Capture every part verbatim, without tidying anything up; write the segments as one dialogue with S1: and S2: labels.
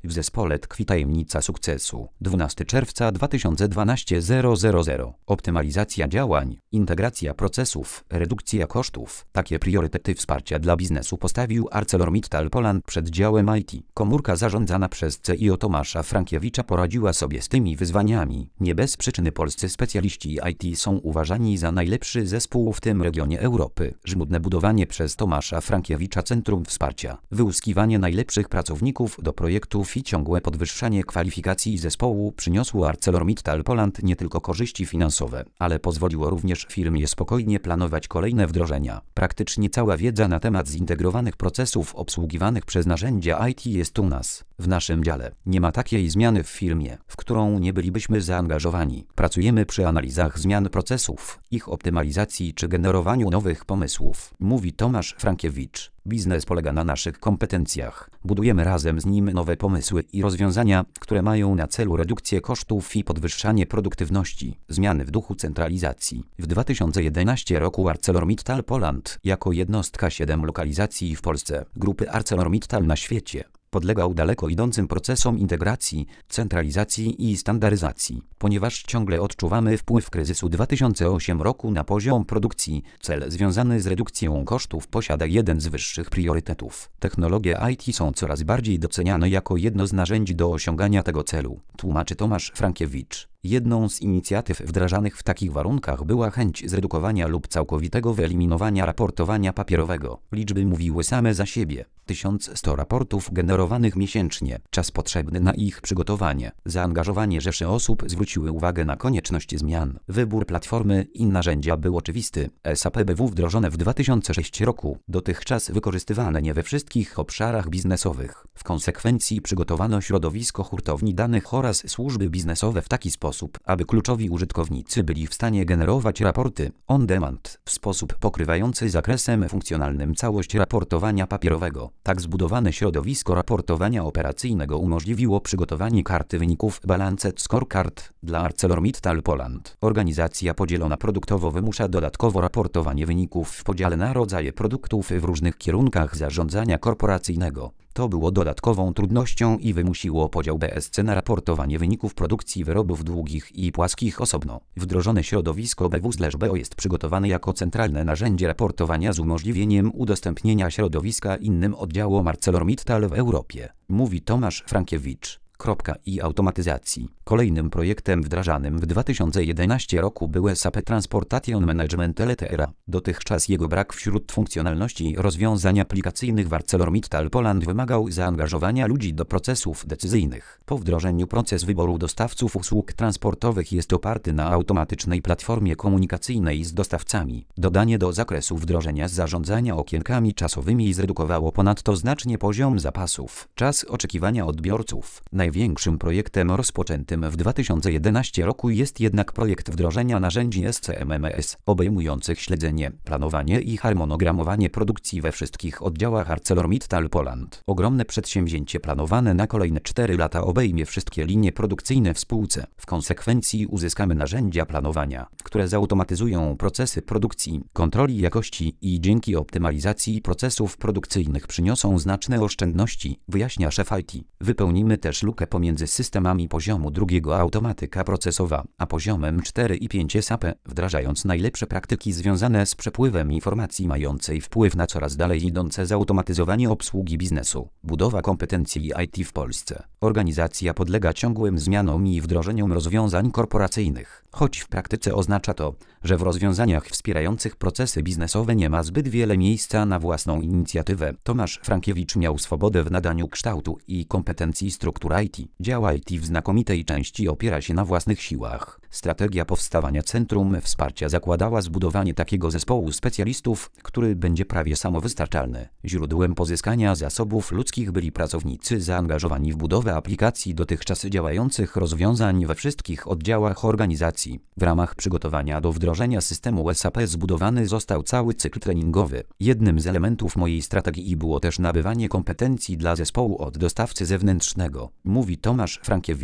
S1: W zespole tkwi tajemnica sukcesu. dwunastego czerwca dwa tysiące dwunastego zero zero zero. Optymalizacja działań, integracja procesów, redukcja kosztów. Takie priorytety wsparcia dla biznesu postawił ArcelorMittal Poland przed działem I T. Komórka zarządzana przez C E O Tomasza Frankiewicza poradziła sobie z tymi wyzwaniami. Nie bez przyczyny polscy specjaliści I T są uważani za najlepszy zespół w tym regionie Europy. Żmudne budowanie przez Tomasza Frankiewicza Centrum Wsparcia, wyłuskiwanie najlepszych pracowników do projektów i ciągłe podwyższanie kwalifikacji zespołu przyniosło ArcelorMittal Poland nie tylko korzyści finansowe, ale pozwoliło również firmie spokojnie planować kolejne wdrożenia. Praktycznie cała wiedza na temat zintegrowanych procesów obsługiwanych przez narzędzia I T jest u nas. W naszym dziale nie ma takiej zmiany w firmie, w którą nie bylibyśmy zaangażowani. Pracujemy przy analizach zmian procesów, ich optymalizacji czy generowaniu nowych pomysłów, mówi Tomasz Frankiewicz. Biznes polega na naszych kompetencjach. Budujemy razem z nim nowe pomysły i rozwiązania, które mają na celu redukcję kosztów i podwyższanie produktywności. Zmiany w duchu centralizacji. W dwa tysiące jedenastym roku ArcelorMittal Poland jako jednostka siedem lokalizacji w Polsce, grupy ArcelorMittal na świecie, podlegał daleko idącym procesom integracji, centralizacji i standaryzacji. Ponieważ ciągle odczuwamy wpływ kryzysu dwa tysiące ósmego roku na poziom produkcji, cel związany z redukcją kosztów posiada jeden z wyższych priorytetów. Technologie I T są coraz bardziej doceniane jako jedno z narzędzi do osiągania tego celu, tłumaczy Tomasz Frankiewicz. Jedną z inicjatyw wdrażanych w takich warunkach była chęć zredukowania lub całkowitego wyeliminowania raportowania papierowego. Liczby mówiły same za siebie. tysiąc sto raportów generowanych miesięcznie. Czas potrzebny na ich przygotowanie. Zaangażowanie rzeszy osób zwróciły uwagę na konieczność zmian. Wybór platformy i narzędzia był oczywisty. S A P B W wdrożone w dwa tysiące szóstym roku. Dotychczas wykorzystywane nie we wszystkich obszarach biznesowych. W konsekwencji przygotowano środowisko hurtowni danych oraz służby biznesowe w taki sposób, aby kluczowi użytkownicy byli w stanie generować raporty on demand w sposób pokrywający zakresem funkcjonalnym całość raportowania papierowego. Tak zbudowane środowisko raportowania operacyjnego umożliwiło przygotowanie karty wyników Balanced Scorecard dla ArcelorMittal Poland. Organizacja podzielona produktowo wymusza dodatkowo raportowanie wyników w podziale na rodzaje produktów w różnych kierunkach zarządzania korporacyjnego. To było dodatkową trudnością i wymusiło podział B S C na raportowanie wyników produkcji wyrobów długich i płaskich osobno. Wdrożone środowisko B W/B O jest przygotowane jako centralne narzędzie raportowania z umożliwieniem udostępnienia środowiska innym oddziałom ArcelorMittal w Europie, mówi Tomasz Frankiewicz. I automatyzacji. Kolejnym projektem wdrażanym w dwa tysiące jedenastym roku był S A P Transportation Management L T R A. Dotychczas jego brak wśród funkcjonalności rozwiązań aplikacyjnych w ArcelorMittal Poland wymagał zaangażowania ludzi do procesów decyzyjnych. Po wdrożeniu proces wyboru dostawców usług transportowych jest oparty na automatycznej platformie komunikacyjnej z dostawcami. Dodanie do zakresu wdrożenia zarządzania okienkami czasowymi zredukowało ponadto znacznie poziom zapasów. Czas oczekiwania odbiorców. Największym projektem rozpoczętym w dwa tysiące jedenastym roku jest jednak projekt wdrożenia narzędzi S C M M S, obejmujących śledzenie, planowanie i harmonogramowanie produkcji we wszystkich oddziałach ArcelorMittal Poland. Ogromne przedsięwzięcie planowane na kolejne cztery lata obejmie wszystkie linie produkcyjne w spółce. W konsekwencji uzyskamy narzędzia planowania, które zautomatyzują procesy produkcji, kontroli jakości i dzięki optymalizacji procesów produkcyjnych przyniosą znaczne oszczędności, wyjaśnia szef I T. Wypełnimy też lukę pomiędzy systemami poziomu drugiego automatyka procesowa, a poziomem cztery i pięć S A P, wdrażając najlepsze praktyki związane z przepływem informacji mającej wpływ na coraz dalej idące zautomatyzowanie obsługi biznesu. Budowa kompetencji I T w Polsce. Organizacja podlega ciągłym zmianom i wdrożeniom rozwiązań korporacyjnych, choć w praktyce oznacza to, że w rozwiązaniach wspierających procesy biznesowe nie ma zbyt wiele miejsca na własną inicjatywę. Tomasz Frankiewicz miał swobodę w nadaniu kształtu i kompetencji struktur I T. Dział I T w znakomitej części opiera się na własnych siłach. Strategia powstawania Centrum Wsparcia zakładała zbudowanie takiego zespołu specjalistów, który będzie prawie samowystarczalny. Źródłem pozyskania zasobów ludzkich byli pracownicy zaangażowani w budowę aplikacji dotychczas działających rozwiązań we wszystkich oddziałach organizacji. W ramach przygotowania do wdrożenia systemu S A P zbudowany został cały cykl treningowy. Jednym z elementów mojej strategii było też nabywanie kompetencji dla zespołu od dostawcy zewnętrznego, mówi Tomasz Frankiewicz.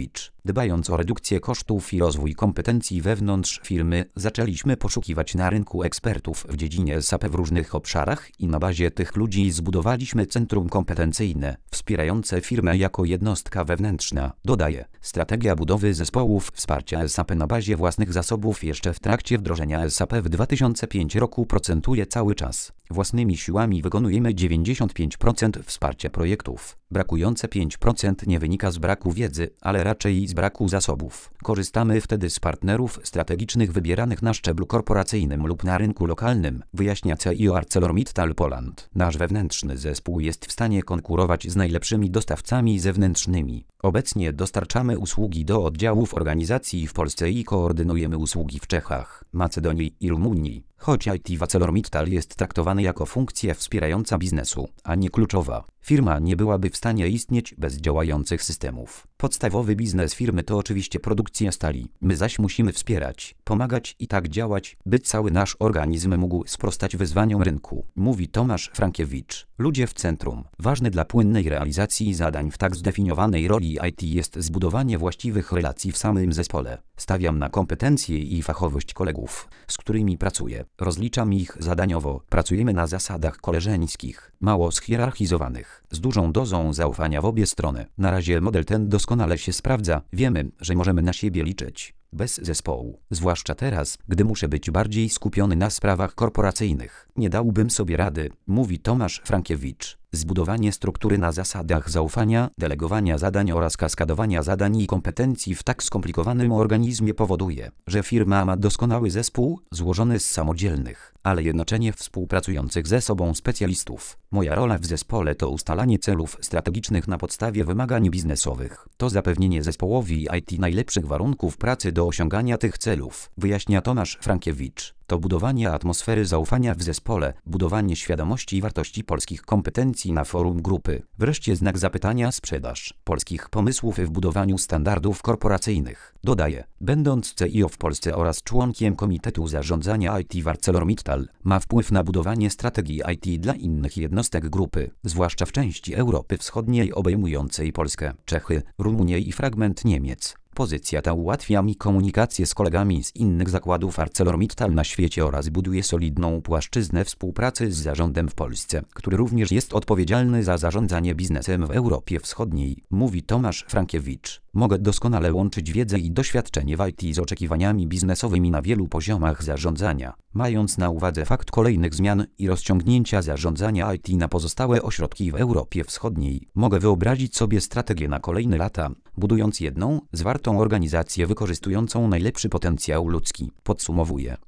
S1: Dbając o redukcję kosztów i rozwój kompetencji wewnątrz firmy, zaczęliśmy poszukiwać na rynku ekspertów w dziedzinie S A P w różnych obszarach i na bazie tych ludzi zbudowaliśmy centrum kompetencyjne, wspierające firmę jako jednostka wewnętrzna. Dodaje, strategia budowy zespołów wsparcia S A P na bazie własnych zasobów jeszcze w trakcie wdrożenia S A P w dwa tysiące piątym roku procentuje cały czas. Własnymi siłami wykonujemy dziewięćdziesiąt pięć procent wsparcia projektów. Brakujące pięć procent nie wynika z braku wiedzy, ale raczej z braku zasobów. Korzystamy wtedy z partnerów strategicznych wybieranych na szczeblu korporacyjnym lub na rynku lokalnym, wyjaśnia C E O ArcelorMittal Poland. Nasz wewnętrzny zespół jest w stanie konkurować z najlepszymi dostawcami zewnętrznymi. Obecnie dostarczamy usługi do oddziałów organizacji w Polsce i koordynujemy usługi w Czechach, Macedonii i Rumunii. Choć I T w ArcelorMittal jest traktowany jako funkcja wspierająca biznesu, a nie kluczowa, firma nie byłaby w stanie istnieć bez działających systemów. Podstawowy biznes firmy to oczywiście produkcja stali, my zaś musimy wspierać, pomagać i tak działać, by cały nasz organizm mógł sprostać wyzwaniom rynku, mówi Tomasz Frankiewicz. Ludzie w centrum. Ważne dla płynnej realizacji zadań w tak zdefiniowanej roli I T jest zbudowanie właściwych relacji w samym zespole. Stawiam na kompetencje i fachowość kolegów, z którymi pracuję. Rozliczam ich zadaniowo. Pracujemy na zasadach koleżeńskich, mało schierarchizowanych, z dużą dozą zaufania w obie strony. Na razie model ten doskonale się sprawdza. Wiemy, że możemy na siebie liczyć. Bez zespołu, zwłaszcza teraz, gdy muszę być bardziej skupiony na sprawach korporacyjnych, nie dałbym sobie rady, mówi Tomasz Frankiewicz. Zbudowanie struktury na zasadach zaufania, delegowania zadań oraz kaskadowania zadań i kompetencji w tak skomplikowanym organizmie powoduje, że firma ma doskonały zespół, złożony z samodzielnych, ale jednocześnie współpracujących ze sobą specjalistów. Moja rola w zespole to ustalanie celów strategicznych na podstawie wymagań biznesowych. To zapewnienie zespołowi I T najlepszych warunków pracy do osiągania tych celów, wyjaśnia Tomasz Frankiewicz. To budowanie atmosfery zaufania w zespole, budowanie świadomości i wartości polskich kompetencji na forum grupy. Wreszcie znak zapytania sprzedaż polskich pomysłów w budowaniu standardów korporacyjnych. Dodaje, będąc C E O w Polsce oraz członkiem Komitetu Zarządzania I T w ArcelorMittal, ma wpływ na budowanie strategii I T dla innych jednostek grupy, zwłaszcza w części Europy Wschodniej obejmującej Polskę, Czechy, Rumunię i fragment Niemiec. Pozycja ta ułatwia mi komunikację z kolegami z innych zakładów ArcelorMittal na świecie oraz buduje solidną płaszczyznę współpracy z zarządem w Polsce, który również jest odpowiedzialny za zarządzanie biznesem w Europie Wschodniej, mówi Tomasz Frankiewicz. Mogę doskonale łączyć wiedzę i doświadczenie w I T z oczekiwaniami biznesowymi na wielu poziomach zarządzania, mając na uwadze fakt kolejnych zmian i rozciągnięcia zarządzania I T na pozostałe ośrodki w Europie Wschodniej. Mogę wyobrazić sobie strategię na kolejne lata, budując jedną, zwartą organizację wykorzystującą najlepszy potencjał ludzki, podsumowuje.